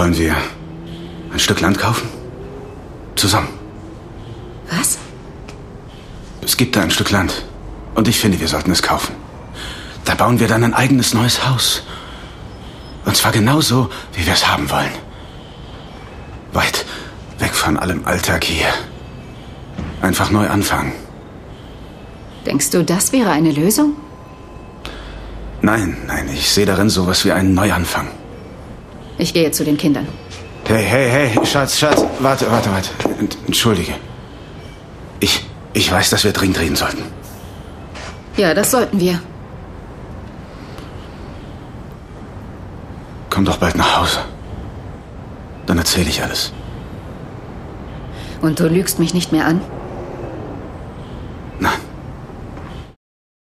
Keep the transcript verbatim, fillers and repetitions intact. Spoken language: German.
Wollen wir ein Stück Land kaufen? Zusammen. Was? Es gibt da ein Stück Land. Und ich finde, wir sollten es kaufen. Da bauen wir dann ein eigenes neues Haus. Und zwar genauso, wie wir es haben wollen. Weit weg von allem Alltag hier. Einfach neu anfangen. Denkst du, das wäre eine Lösung? Nein, nein, ich sehe darin sowas wie einen Neuanfang. Ich gehe zu den Kindern. Hey, hey, hey, Schatz, Schatz, warte, warte, warte. Entschuldige. Ich, ich weiß, dass wir dringend reden sollten. Ja, das sollten wir. Komm doch bald nach Hause. Dann erzähle ich alles. Und du lügst mich nicht mehr an?